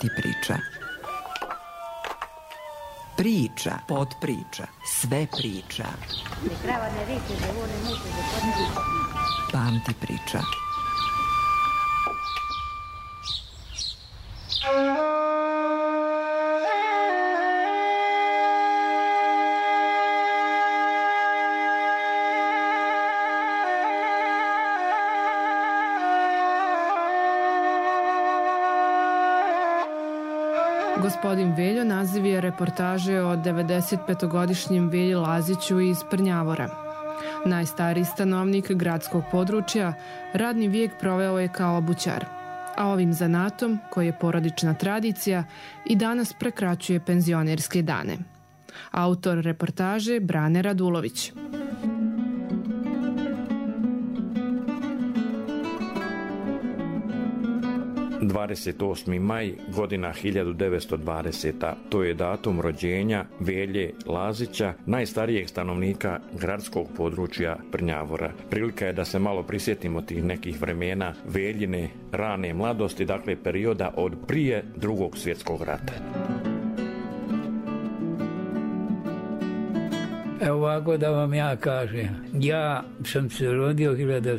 Pamti priča. Priča, podpriča, sve priča. Pamti priča. Gospodin Veljo naziv je reportaže o 95-godišnjem Velji Laziću iz Prnjavora. Najstariji stanovnik gradskog područja, radni vijek proveo je kao obućar, a ovim zanatom, koji je porodična tradicija, i danas prekraćuje penzionerske dane. Autor reportaže Brane Radulović. 28. maj, godina 1920. To je datum rođenja Velje Lazića, najstarijeg stanovnika gradskog područja Prnjavora. Prilika je da se malo prisjetimo tih nekih vremena Veljine rane mladosti, dakle perioda od prije Drugog svjetskog rata. Evo ovako da vam ja kažem, ja sam se rodio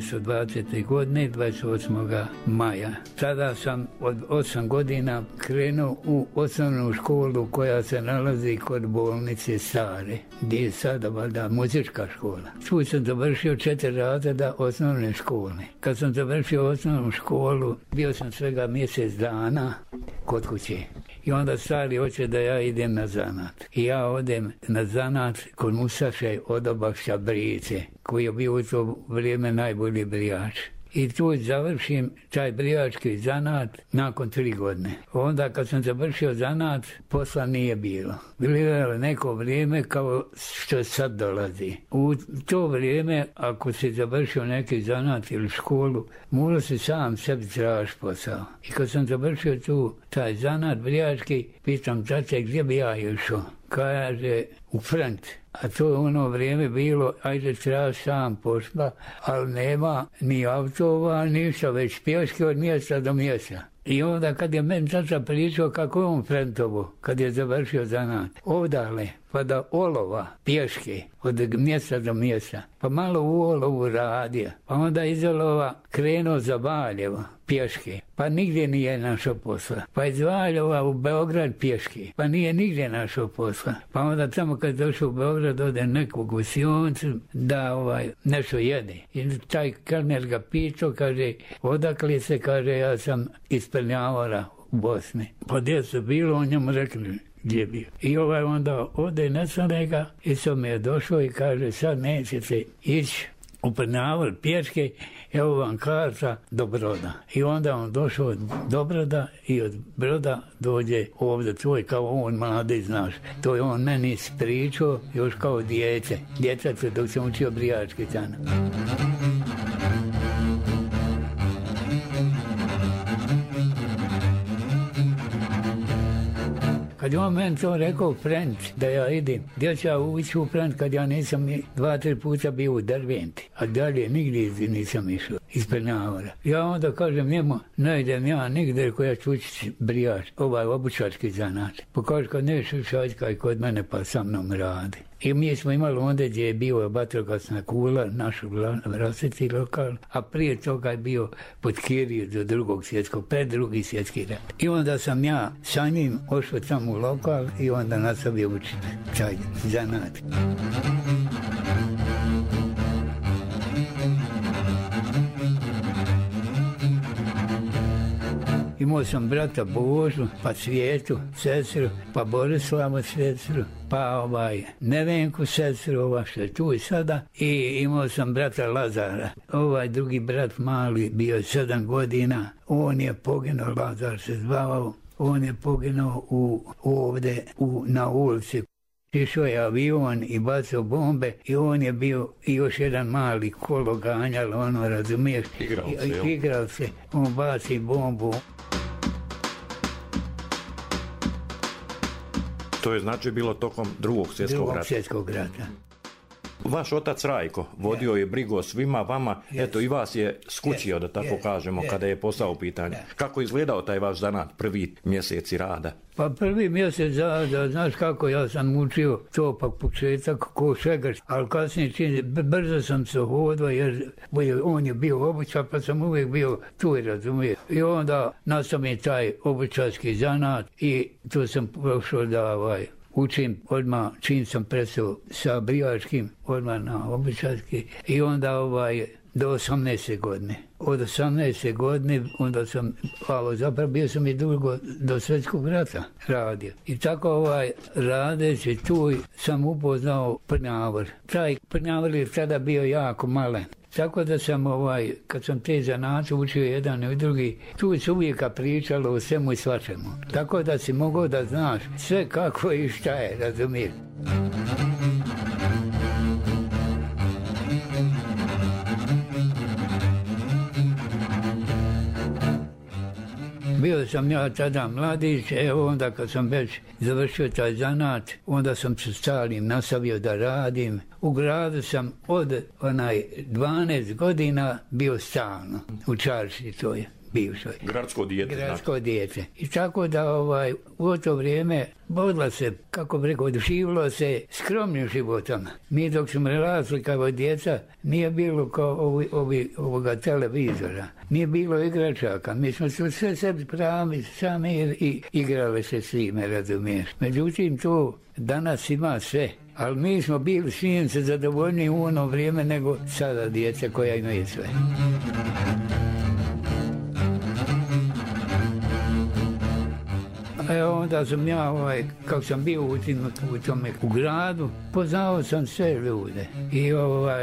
1920. godine, 28. maja. Tada sam od 8 godina krenuo u osnovnu školu koja se nalazi kod bolnice Stare, gdje je sada valjda muzička škola. Tu sam završio 4 razreda osnovne škole. Kad sam završio osnovnu školu, bio sam svega mjesec dana kod kuće. I onda stari hoće da ja idem na zanat. I ja odem na zanat kod Musaše Odobakša Brijice, koji je bio u to vrijeme najbolji brijač. I tu završim taj brijački zanat nakon 3 godine. Onda kad sam završio zanat, posla nije bilo. Bilo je neko vrijeme kao što sad dolazi. U to vrijeme, ako si završio neki zanat ili školu, morao si sam sebi tražiti posao. I kad sam završio tu taj zanat brijački, pitam tate gdje bi ja išao. Kaže, u front. A to je ono vrijeme bilo, ajde treba sam posla, ali nema ni autova, ništa, već pješke od mjesta do mjesta. I onda kad je meni tata pričao kako je on frentovo, kad je završio zanat, ovdale, pa da olova, pješke, od mjesta do mjesta, pa malo u olovu radio, pa onda iz olova krenuo za Valjevo, pješke, pa nigdje nije našao posla, pa iz Valjeva u Beograd pješke, pa nije nigdje našao posla, pa onda tamo kad je došao u Beograd ode nekog u Sioncu da nešto jede. I taj kelner ga pitao, kaže, odakle se, kaže, ja sam iz Prnjavora u Bosni. Pa gdje se bilo, on njemu rekli gdje bio. I onda ode nesanega i sad mi je došao i kaže, sad nećete ići u Prnjavor pješke, evo vam karta do Broda. I onda on došao do Broda i od Broda dođe ovdje, to je kao on mladi, znaš. To je on meni ispričao još kao dijete. Djetac dok sam učio brijački tamo. Kad je on meni to rekao, frent, da ja idem, gdje ću ja ući u frent kad ja nisam 2-3 puta bio u Derventi, a dalje nigdje nisam išao iz Prnjavora. Ja onda kažem njemu, ne idem ja nigdje koja ću učiti brijač, obućarski zanat. Pa kaže, kad neću šaljkaj kod mene pa sa mnom radi. I mi smo imali onda gdje je bio vatrogasna kula, naš vlastiti lokal, a prije toga je bio pod Kiriju do Drugog svjetskog, pred Drugi svjetski rat. I onda sam ja sa njim ošao tamo u lokal i onda nastavio učiti taj zanat. Imao sam brata Božu, pa Cvijetu, sestru, pa Borislavu sestru, pa Nevenku sestru, što je tu i sada. I imao sam brata Lazara. Drugi brat mali bio 7 godina. On je poginuo, Lazar se zvao. On je poginuo ovdje na ulici. Išao je avion i bacao bombe i on je bio i još jedan mali kolo ganjalo, razumiješ? Igrao se. On baci bombu. To je znači bilo tokom Drugog svjetskog rata. Drugog svjetskog rata. Vaš otac Rajko vodio je brigu o svima vama, eto i vas je skućio, da tako kažemo, kada je posao u pitanju. Kako je izgledao taj vaš zanat, prvi mjeseci rada? Pa prvi mjesec rada, znaš kako, ja sam učio to pa početak ko svega, ali kasnije brzo sam se hodao jer on je bio obućar, pa sam uvijek bio tu, razumije. I onda nastao mi taj obućarski zanat i tu sam prošao da učim odmah, čim sam prestao sa brijačkim, odmah na obućarski i onda do 18. godine. Od 18. godine onda sam, zapravo bio sam i dugo do Svjetskog rata radio. I tako radeći tu sam upoznao Prnjavor. Taj Prnjavor je tada bio jako malen. Tako da sam kad sam te zanate učio jedan i drugi, tu se uvijek pričalo o svemu i svačemu. Tako da si mogao da znaš sve kako i šta je, razumiješ. Bio sam ja tada mladić, onda kad sam već završio taj zanat, onda sam se stalnim nastavio da radim. U gradu sam od 12 godina bio stalno, u čarši to je bivšoj. Gradsko dijete. Gradsko dijete. I tako da u to vrijeme vodila se, kako bi rekao, živilo se skromnim životom. Mi dok smo rasli kao djeca, nije bilo kao ovoga televizora. Nije bilo igračaka. Mi smo se sve sebi pravi sami i igrali se svime, razumiješ. Međutim, to danas ima sve. Ali mi smo bili svim se zadovoljni u ono vrijeme nego sada djeca koja imaju sve. Onda sam ja, kako sam bio u gradu, poznao sam sve ljude. I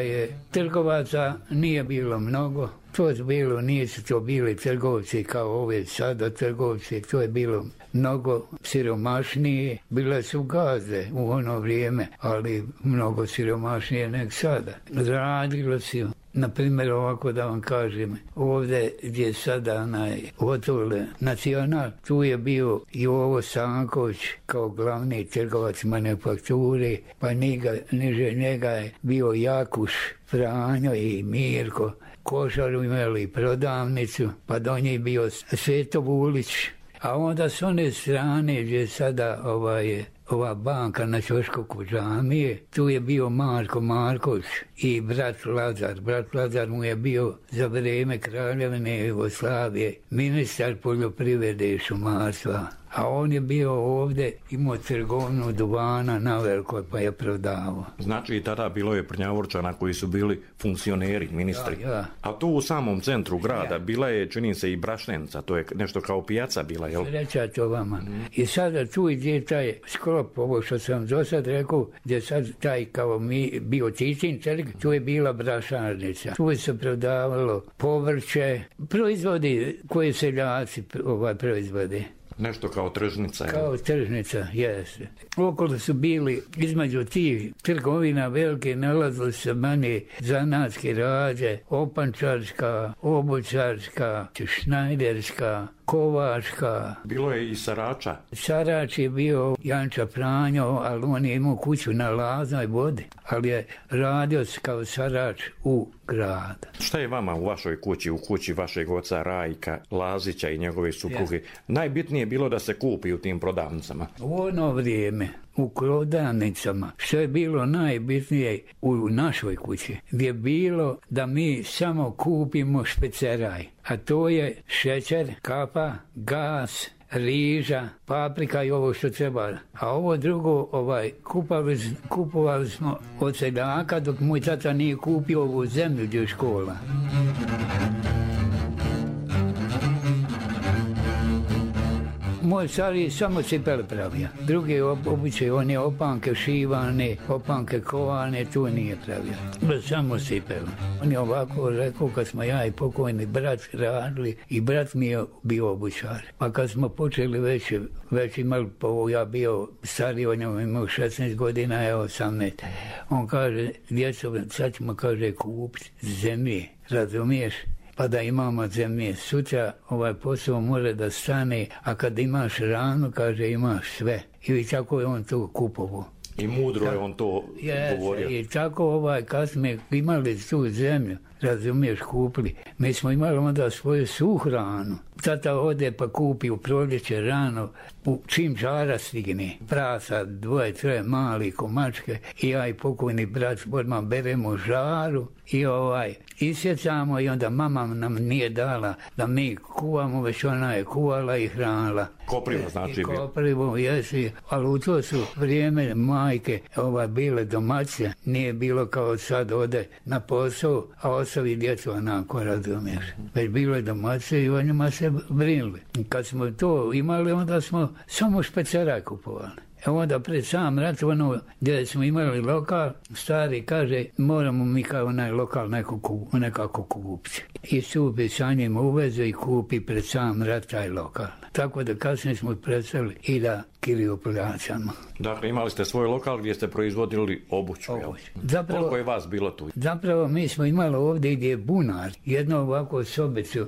trgovaca nije bilo mnogo. To je bilo, nisu to bili trgovci kao ove sada trgovci, to je bilo mnogo siromašnije. Bile su gazde u ono vrijeme, ali mnogo siromašnije nego sada. Radilo se, na primjer ovako da vam kažem, ovdje gdje sada Hotel Nacional, tu je bio Jovo Sanković kao glavni trgovac manufakture, pa niže njega je bio Jakuš, Franjo i Mirko. Košaru imali prodavnicu, pa do njih bio Sveto Vulić. A onda s one strane gdje sada ova banka na Ćošku kod džamije, tu je bio Marko Marković i brat Lazar. Brat Lazar mu je bio za vrijeme Kraljevine Jugoslavije ministar poljoprivrede i šumarstva. A on je bio ovdje, imao trgovinu duvana na Velikoj, pa je prodavao. Znači i tada bilo je Prnjavorčana koji su bili funkcioneri, ministri. Ja. A tu u samom centru grada bila je, čini se, i Brašnenica, to je nešto kao pijaca bila, jel? Sreća to vama. I sada tu gdje taj sklop, ovo što sam do sad rekao, gdje sad taj kao mi bio Titin trg, tu je bila brašarnica. Tu je se prodavalo povrće, proizvodi koje seljaci proizvode. Nešto kao tržnica. Kao tržnica, jeste. Okolo su bili, između tih trgovina velike, nalazili se manje zanatske rađe, opančarska, obućarska, šnajderska, kovačka. Bilo je i Sarača. Sarač je bio Janča Pranjo, ali on je imao kuću na Laznoj vodi, ali je radio kao Sarač u grad. Šta je vama u vašoj kući, u kući vašeg oca Rajka Lazića i njegove supruge, najbitnije bilo da se kupi u tim prodavnicama? U ono vrijeme, u prodavnicama, što je bilo najbitnije u našoj kući, gdje je bilo da mi samo kupimo špeceraj, a to je šećer, kapa, gas, riža, paprika i ovo što treba. A ovo drugo, kupovali smo od seljaka dok moj tata nije kupio ovu zemlju gdje je škola. Moj stari samo cipele pravio. Druge obuće, one opanke šivane, opanke kovane, tu nije pravio. Samo cipele. On je ovako rekao kad smo ja i pokojni brat radili i brat mi je bio obućar. Pa kad smo počeli već imali, ja bio stariji, on je imao 16 godina, ja 18. On kaže, djeco, sad ćemo, kaže, kupiti zemlje, razumiješ? Pa da imamo zemlje. Sutra ovaj posao može da stane, a kad imaš ranu, kaže, imaš sve. I tako je on to kupovao. I mudro je on to govorio. I tako kad smo imali tu zemlju, razumiješ, kupili, mi smo imali onda svoju suhranu. Tata ode pa kupi u proljeće rano, čim žara stigne, prasa, 2-3 mali komačke i ja i pokojni brat odmah beremo žaru i isjecamo i onda mama nam nije dala da mi kuvamo, već ona je kuvala i hranila. Koprivo znači bilo. Koprivo, jesi, ali u to su vrijeme majke bile domaće, nije bilo kao sad ode na posao, a ostavi djecu onako, razumiješ. Već bilo je domaće i o njima se brinuli. Kad smo to imali, onda smo samo špeceraj kupovali. Onda pred sam rat, gdje smo imali lokal, stari kaže, moramo mi kao onaj lokal nekako kupiti. I stupi sa njim u vezu i kupi pred sam rat taj lokal. Tako da kasnije smo predstavili i da Kiriopoljacama. Dakle, imali ste svoj lokal gdje ste proizvodili obuću. Zapravo, koliko je vas bilo tu? Zapravo mi smo imali ovdje gdje je bunar, jednu ovako sobicu,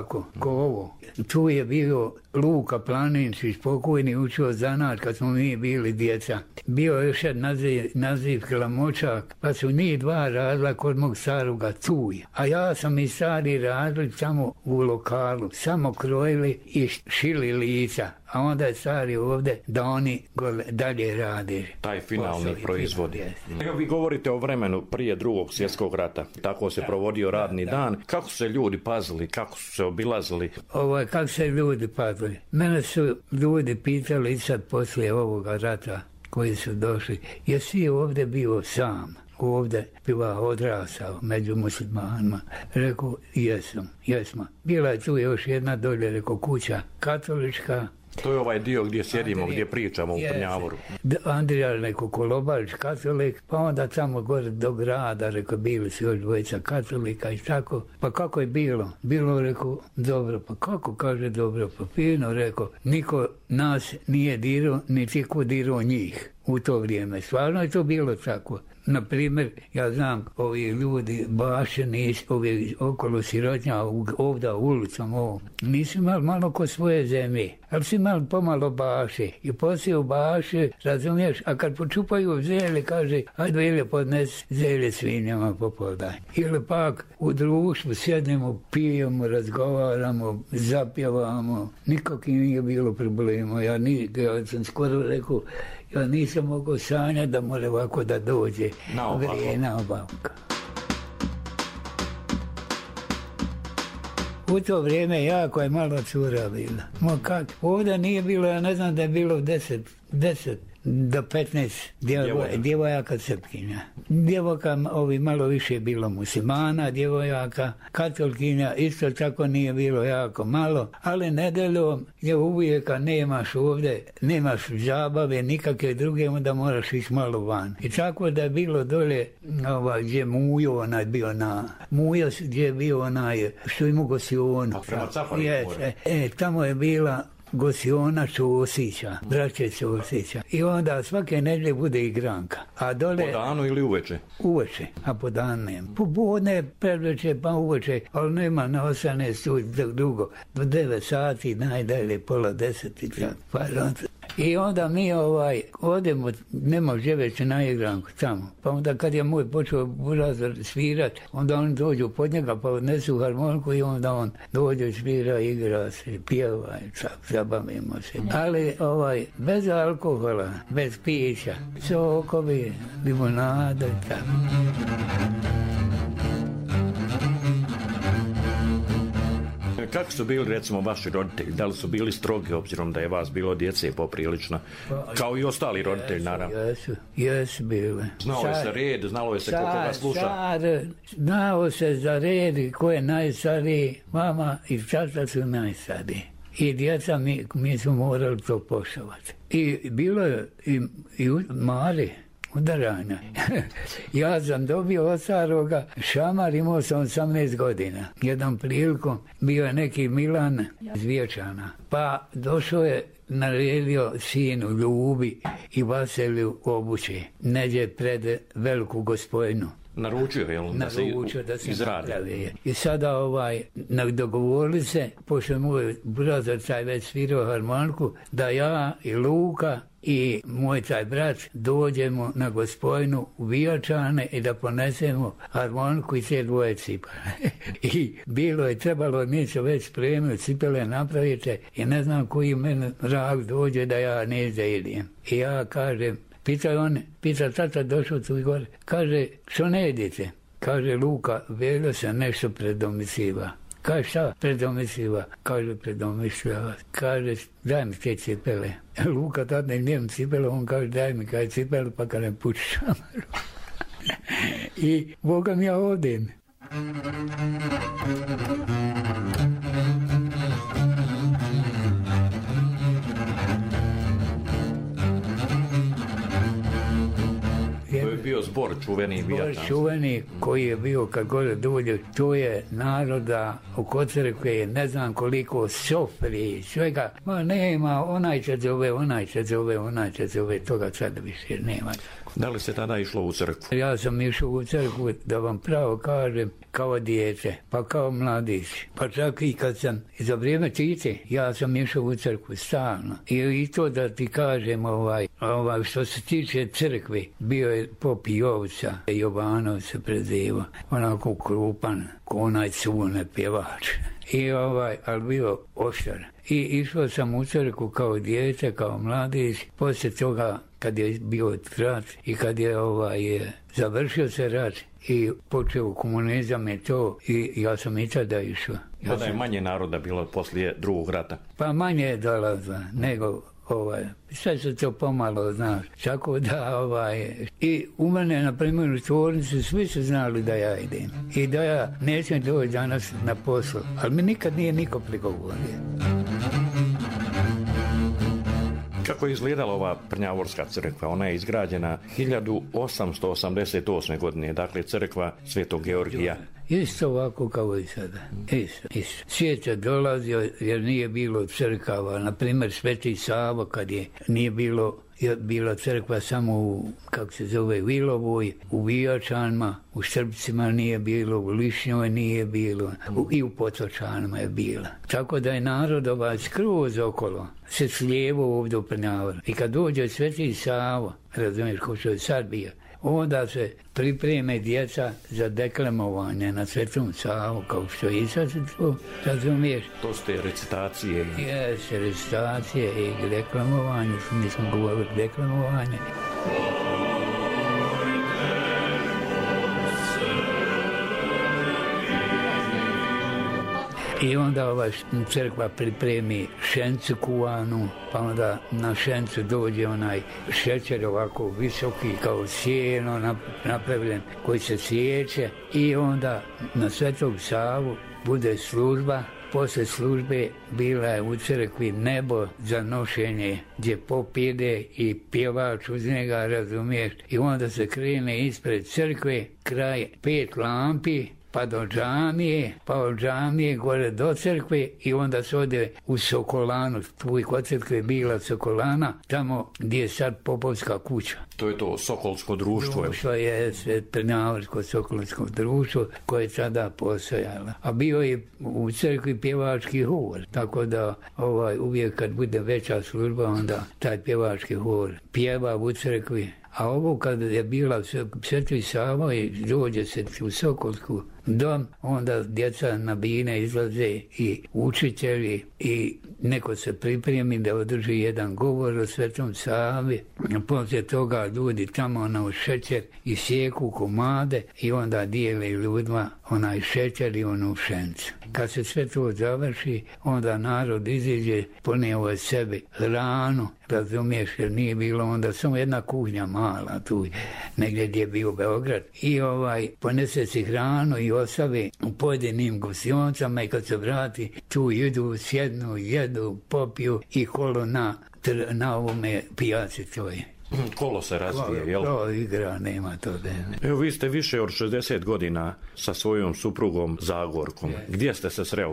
ko ovo. Tu je bio Luka Planinčić, pokojni, učio zanat kad smo mi bili djeca. Bio je još jedan naziv Klamočak, pa su njih dva radila kod mog staroga Cuja. A ja sam i stari radili samo u lokalu, samo krojili i šili lica. A onda je stari ovdje da oni dalje rade. Taj finalni proizvod. Vi govorite o vremenu prije Drugog svjetskog rata. Tako se provodio radni dan. Kako su se ljudi pazili, kako su se obilazili? Kako se ljudi pazili? Mene su ljudi pitali i sad poslije ovoga rata koji su došli, jesi ovdje bio sam? Ovdje bila odrasao među muslimanima. Rekao, jesmo. Bila je tu još jedna dolje, rekao, kuća katolička. To je ovaj dio gdje sjedimo, gdje pričamo u Prnjavoru. Andrija neko Kolobarić, katolik, pa onda tamo gore do grada, rekao, bili su još dvojica katolika i tako. Pa kako je bilo? Bilo, rekao, dobro. Pa kako, kaže, dobro? Pa fino, rekao, niko nas nije dirao, niti ko dirao njih u to vrijeme. Stvarno je to bilo tako. Na primjer, ja znam, ovi ljudi, baše nisu, ovi okolo sirotnja, ovdje ulicom ovo, nisu imali malo ko svoje zemlje, ali su imali pomalo baše. I poslije u baše, razumiješ, a kad počupaju zelje, kaže, ajde ili podnes zelje svinjama popodaj. Ili pak u društvu sjednemo, pijemo, razgovaramo, zapjevamo, nikakvih nije bilo problema. Ja sam skoro rekao, ja nisam mogao sanjati da mora ovako da dođe nabavka. U to vrijeme jako je malo cura bila. Ovdje nije bilo, ja ne znam da je bilo 10 do 15 djevojaka Srpkinja. Djevojaka malo više je bilo muslimana, djevojaka katolkinja isto tako nije bilo jako malo, ali nedeljom je uvijek nemaš ovdje, nemaš zabave nikakve druge, onda moraš ići malo van. I tako da je bilo dole gdje Mujo bio Mujo gdje je bio što ima Gosjonu. Tamo je bila Gosjona Ćosića, braće Ćosića. I onda svake nedjelje bude igranka. A dole, po danu ili uveče? Uveče, a po danu nema. Popodne, predveče, pa uveče, ali nema na 18 dugo. Do 9 sati, najdalje, pola 10 i tako. I onda mi odemo, ne može već na igranku tamo. Pa onda kad je moj počeo burazor svirat, onda oni dođu pod njega pa odnesu harmoniku i onda on dođe, svira, igra se, pjeva i tako, zabavimo se. Ali bez alkohola, bez pića, sokovi, limonade i tako. Kako su bili, recimo, vaši roditelji? Da li su bili strogi, obzirom da je vas bilo djece poprilično? Kao i ostali roditelji, naravno. Jesu bile. Znalo je se red, znalo je se ko koga sluša. Znao se za red, ko je najstariji, mama i tata su najstariji. I djeca, mi smo morali to poštovati. I bilo je i Mari, udaranja. Ja sam dobio od staroga šamar, imao sam 18 godina. Jednom prilikom bio je neki Milan iz Vječana. Pa došao je, naredio sinu Ljubi i Vaselju obuće, neđe pred veliku Gospojinu. naručio, jel? Da se napravi. I sada dogovorili se, pošto moj brat taj već svirao harmoniku, da ja i Luka i moj taj brat dođemo na Gospojinu u Vijačane i da ponesemo harmoniku i te dvoje cipele. I trebalo neće već spremio, cipele napravite i ne znam koji meni rak dođe da ja neću idem. I ja kažem, pita tata došao tu i gore, kaže, što ne idete? Kaže Luka, Veljo se nešto predomisiva. Kaže, šta predomisiva? Kaže, predomišljava. Kaže, daj mi te cipele. Luka tad ne njem cipele, on kaže, daj mi kaj cipele, pa kad ne puči šamaru. I Boga mi ja odem. To je bio zbor čuveni Vijačanski. Zbor čuveni koji je bio kad gore dođe, to je naroda oko crkve je ne znam koliko sofri, svega, ma nema, onaj će zove, toga sad više nema. Da li se tada išlo u crkvu? Ja sam išao u crkvu, da vam pravo kažem, kao dijete, pa kao mladić. Pa čak i kad sam, za vrijeme Tite, ja sam išao u crkvu stalno. I to da ti kažem, što se tiče crkve, bio je pop Jovica, Jovanov se preziva, onako krupan, ko onaj Cune pjevač. Ali bio oštar. I išao sam u crkvu kao dijete, kao mladić, poslije toga kad je bio rat i kad je završio se rat i počeo komunizam i to, i ja sam i tada išao. Tada je manje naroda bilo poslije drugog rata? Pa manje je dolazla nego sve se to pomalo, znaš. Tako da, i u mene, na primjer, u tvornici, svi su znali da ja idem. I da ja nećem doći danas na poslu. Ali mi nikad nije niko prigovorio. Kako je izgledala ova Prnjavorska crkva? Ona je izgrađena 1888. godine, dakle crkva Svetog Georgija. Isto ovako kao i sada. Isto. Svijet je dolazio jer nije bilo crkava. Na primjer, Sveti Savo, kad nije bila crkva samo u, Vilovoj, u Vijačanima, u Srbcima nije bilo, u Lišnjoj nije bilo, i u Potočanima je bila. Tako da je narod skroz okolo se slijevo ovdje u Prnjavor. I kad dođe Sveti Savo, razumiješ, ko što je sad bio, onda se pripreme djeca za deklamovanje na Svetom Savu, kao što i sad se to, razumiješ. To su te recitacije. Jeste, recitacije i deklamovanje, mi smo govorili deklamovanje. I onda crkva pripremi šencu kuvanu, pa onda na šencu dođe onaj šećer ovako visoki kao sjeno napravljen koji se sjeće i onda na Svetog Savu bude služba. Posle službe bila je u crkvi nebo za nošenje gdje pop ide i pjevač uz njega, razumiješ, i onda se krene ispred crkve, kraj 5 lampi, pa do džamije, pa od džamije gore do crkve i onda se ode u Sokolanu, tu kod crkve je bila Sokolana, tamo gdje je sad Popovska kuća. To je to Sokolsko društvo. Društvo je Prnjavorsko Sokolsko društvo koje je tada postojalo. A bio je u crkvi pjevački hor, tako da uvijek kad bude veća služba, onda taj pjevački hor pjeva u crkvi. A ovo kad je bila Sveti Sava i dođe se u Sokolsku dom, onda djeca na bine izlaze i učitelji i neko se pripremi da održi jedan govor o Svetom Savi. Poslije toga ljudi tamo na šećer i sjeku komade i onda dijele ljudima onaj šećer i onu šencu. Kad se sve to završi, onda narod iziđe, poneo je sebi hranu, razumiješ, jer nije bilo onda samo jedna kuhnja mala tu, negdje gdje je bio Beograd. I ponese si hranu i ostavi u pojedinim gostioncama i kad se vrati, tu idu, sjednu, jedu, popiju i kolo na ovome pijaci to je. Kolo se razvije, jel? To igra, nema to da. Evo, vi ste više od 60 godina sa svojom suprugom Zagorkom. Gdje ste se sreli?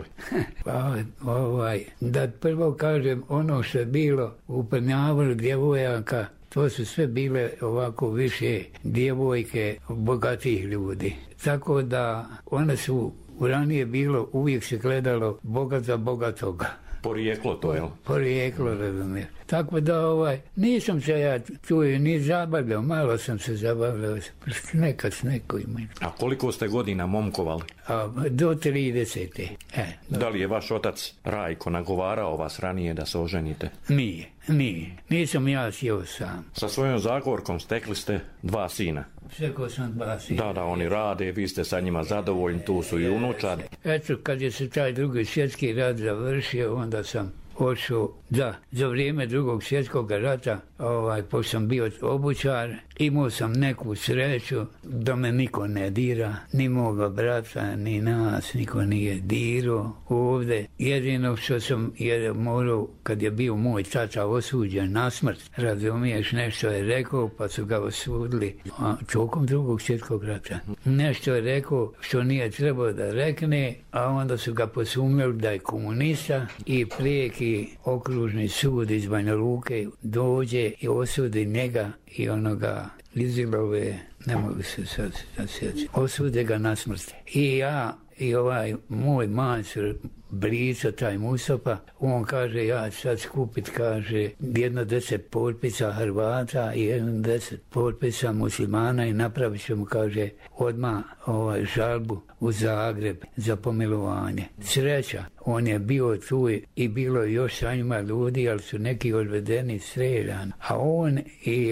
Da prvo kažem, ono što je bilo u Prnjavoru djevojaka, to su sve bile ovako više djevojke bogatih ljudi. Tako da one su, ranije bilo, uvijek se gledalo bogat za bogatoga. Porijeklo to, jel? Porijeklo, razumiješ. Tako da nisam se ja tu ni zabavljao, malo sam se zabavljao, nekad s nekojima. A koliko ste godina momkovali? Do 30. Da li je vaš otac Rajko nagovarao vas ranije da se oženite? Nije. Nisam ja sjeo sam. Sa svojom Zagorkom stekli ste 2 sina. Stekao sam 2 sina. Da, oni rade, vi ste sa njima zadovoljni, tu su i unučad. Eto, kad je se taj Drugi svjetski rat završio, onda sam ošao, za vrijeme Drugog svjetskog rata, pošto sam bio obućar, imao sam neku sreću da me niko ne dira, ni moga brata, ni nas, niko nije dirao ovdje. Jedino što sam morao, kad je bio moj tata osuđen na smrt, razumiješ, nešto je rekao, pa su ga osudili tokom Drugog svjetskog rata. Nešto je rekao što nije trebao da rekne, a onda su ga posumnjali da je komunista i prijeki okružni sud iz Banja Luke dođe i osudi njega i onoga Izilove, ne mogu se sad sjećati, osude ga na smrt. I ja i moj majstor Brico, taj Mustafa, on kaže, ja ću sad skupit, kaže, 10 potpisa Hrvata i 10 potpisa muslimana i napravit ćemo, kaže, odmah žalbu u Zagreb za pomilovanje. Sreća, on je bio tu i bilo je još sa njima ljudi, ali su neki odvedeni streljani. A on i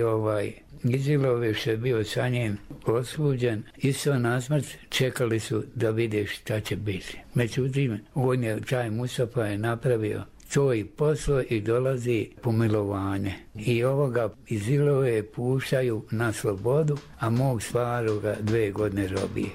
Izilove što je bio sa njim osuđen, isto na smrt, čekali su da vide šta će biti. Međutim, taj Mustafa je napravio to i poslo i dolazi pomilovanje. I ovoga Izilove puštaju na slobodu, a mog staroga 2 godine robije.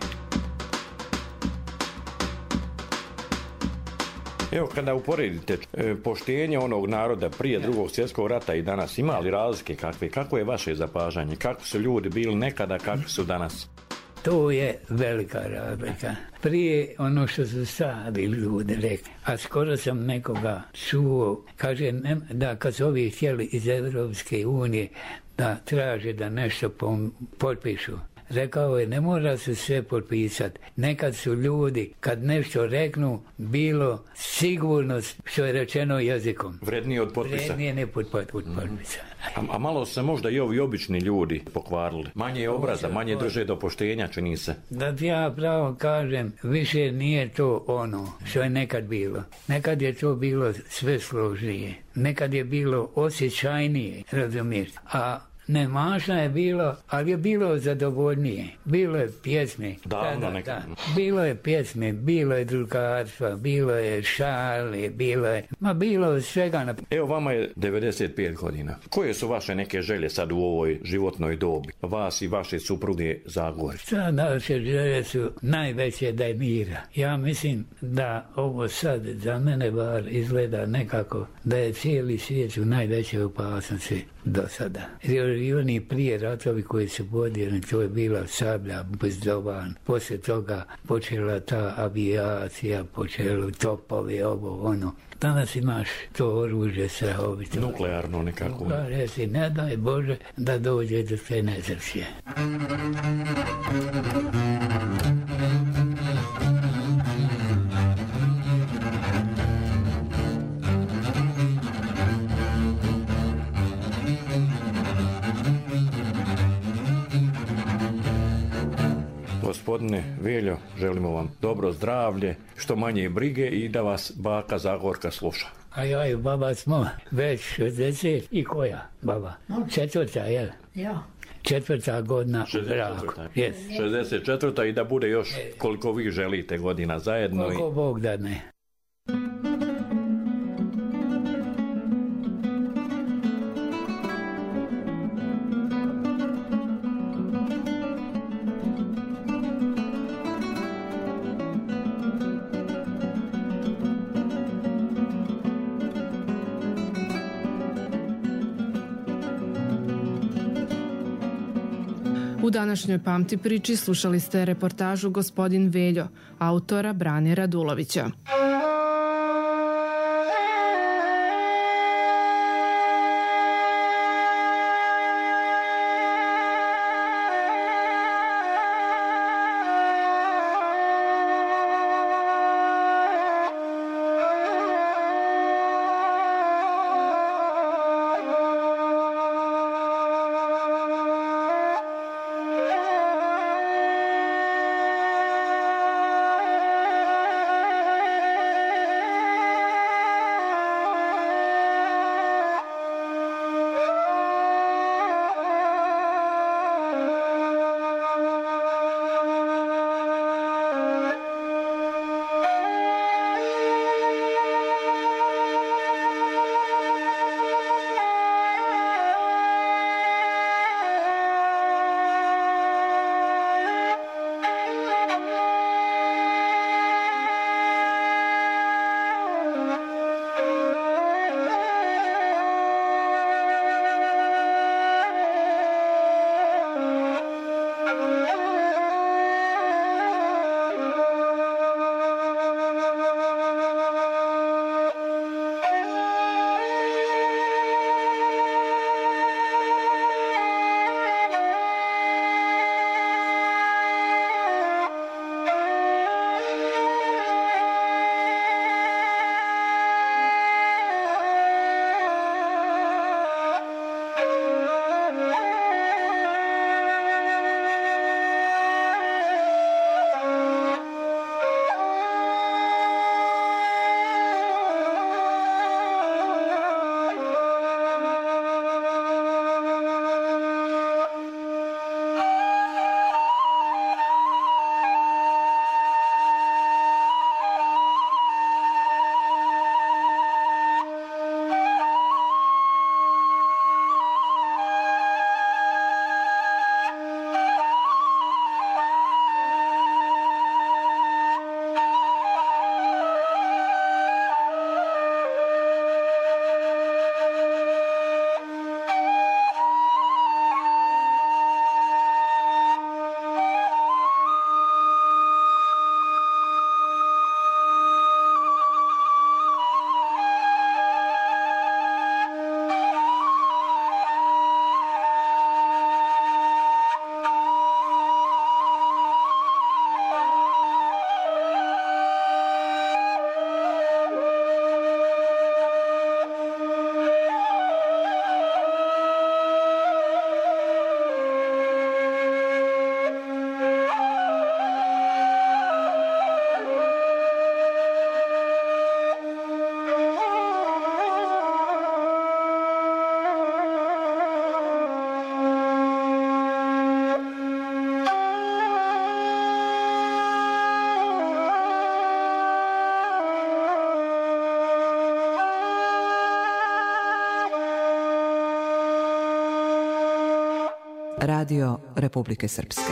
Evo, kada uporedite poštenje onog naroda prije Drugog svjetskog rata i danas, ima li razlike kakve? Kako je vaše zapažanje? Kako su ljudi bili nekada, kakvi su danas? To je velika razlika. Prije ono što su stari ljudi rekli, a skoro sam nekoga čuo, kaže da kad su ovi htjeli iz Evropske unije da traže da nešto potpišu, rekao je, ne mora se sve potpisati. Nekad su ljudi, kad nešto reknu, bilo sigurnost, što je rečeno jezikom. Vrednije od potpisa. Vrednije ne potpisa. A malo se možda i ovi obični ljudi pokvarili. Manje je obraza, manje drže do poštenja, čini se. Da ti ja pravo kažem, više nije to ono što je nekad bilo. Nekad je to bilo sve složnije. Nekad je bilo osjećajnije, razumiješ. A nemašna je bilo, ali je bilo zadovoljnije. Bilo je pjesme. Davno nekad. Bilo je pjesme, bilo je drugarstva, bilo je šale, bilo je svega. Evo, vama je 95 godina. Koje su vaše neke želje sad u ovoj životnoj dobi? Vas i vaše supruge Zagorke. Naše želje su najveće da je mira. Ja mislim da ovo sad za mene bar izgleda nekako da je cijeli svijet u najveće opasnosti do sada. Jer i oni prije ratovi koji su vodili, to je bila Sablja, Buzdovan. Poslije toga počela ta avijacija, počelo topovi, ono. Danas imaš to oružje strahovito. Nuklearno nekako. Reci, ne daj Bože da dođe do te nezršje. Gospodine Veljo, želimo vam dobro zdravlje, što manje brige i da vas baka Zagorka sluša. A ja i baba smo već 60 i koja baba? 4. jel? Ja. 4. godina u braku. 64. i da bude još koliko vi želite godina zajedno. Koliko Bog da ne. U današnjoj Pamti priči slušali ste reportažu Gospodin Veljo, autora Brane Radulovića. Radio Republike Srpske.